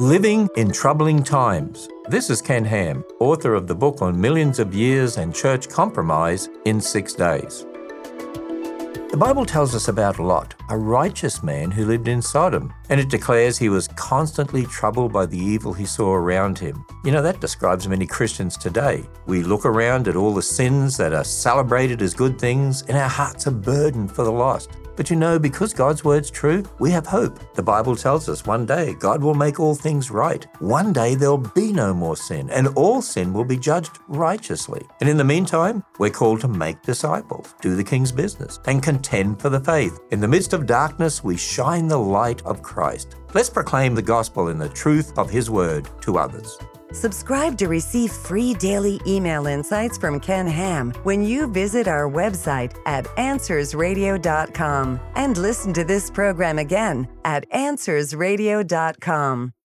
Living in Troubling Times. This is Ken Ham, author of the book on millions of years and church compromise in 6 days. The Bible tells us about Lot, a righteous man who lived in Sodom, and it declares he was constantly troubled by the evil he saw around him. You know, that describes many Christians today. We look around at all the sins that are celebrated as good things, and our hearts are burdened for the lost. But you know, because God's word's true, we have hope. The Bible tells us one day God will make all things right. One day there'll be no more sin, and all sin will be judged righteously. And in the meantime, we're called to make disciples, do the King's business, and contend for the faith. In the midst of darkness, we shine the light of Christ. Let's proclaim the gospel and the truth of His word to others. Subscribe to receive free daily email insights from Ken Ham when you visit our website at AnswersRadio.com and listen to this program again at AnswersRadio.com.